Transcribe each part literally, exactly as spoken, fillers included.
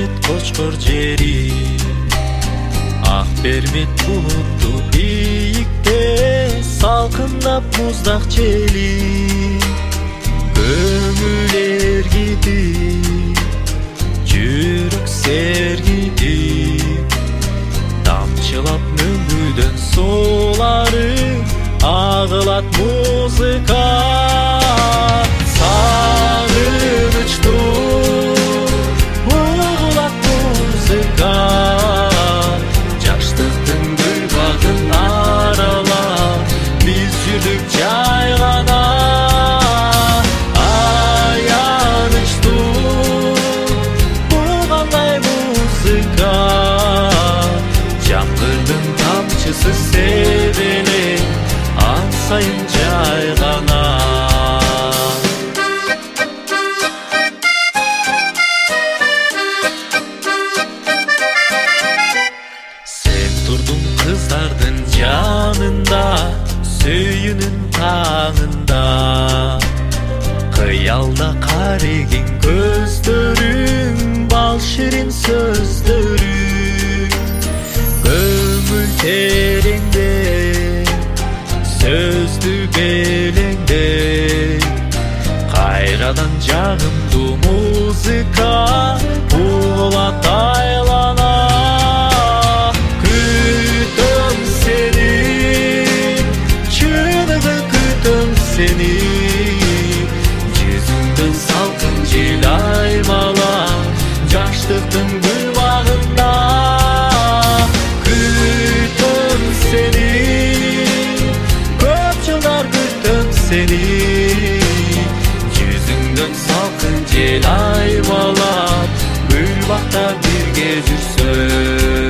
бермет кочкор жери, ак бермет булутту ийикте салкындап муздак жели. Көңүл эргитип, жүрөк сергитип, тамчылап мөңгүдөн сулары агылат музыка. Сагынычтуу угулат музыка, жаштыктын гүл багын аралап биз жүрдүк жай гана. Аянычтуу бул кандай музыка, жамгырдын тамчысы себеле ан сайын жай гана. Кыздардын жанында, сүйүүнүн таңында, кыялда кареген көздөрүң, бал ширин сөздөрүң. Көңүл тереңде, сөздү белеңде, кайрадан жагымдуу музыка угулат айлана. Seni жүзүңдөн салкын жел аймалап, жаштыктын гүл багында күтөм сени, көп жылдар күтөм сени. Жүзүңдөн салкын жел аймалап, гүл бакта бирге жүрсөм.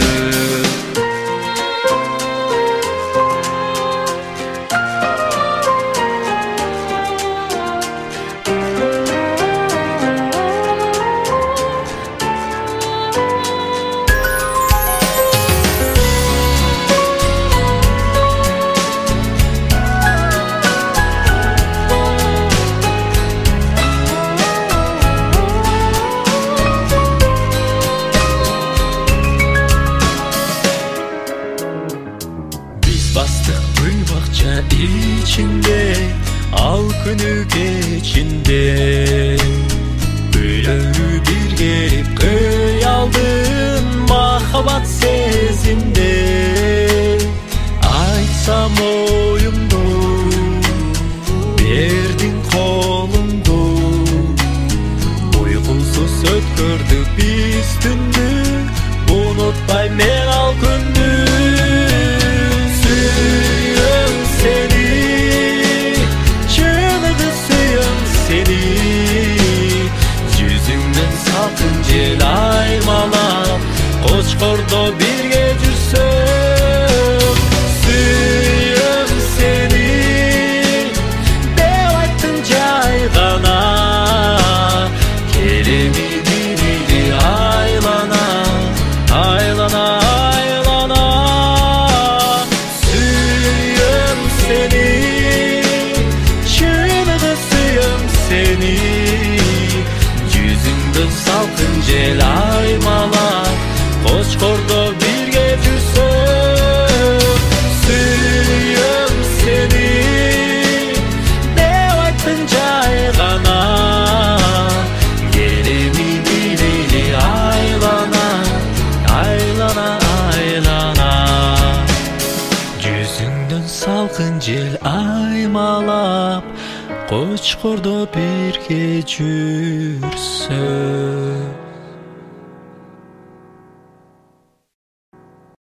Бастык гүл бакча ичинде, ал күнү кечинде, үйлөрү биргелип кыялдын махабат сезимде. Айтсам оюмду, бердиң колуңду, уйкусуз өткөрдүк биз түндү, унутпайм мен ал күндү. Сүйөм сени, чыныгы сүйөм сени, жүзүңдөн салкын жел аймалап, кочкордо бирге жүрсөм. Сүйөм сени деп айттым жай гана, келеми бирили айлана, айлана. Салкын жел аймалап, кочкордо бирге жүрсөм. Сүйөм сени деп айттың жай гана, келеми билели айлана, айлана, айлана. Жүзүңдөн салкын жел аймалап, кочкордо бирге жүрсөм.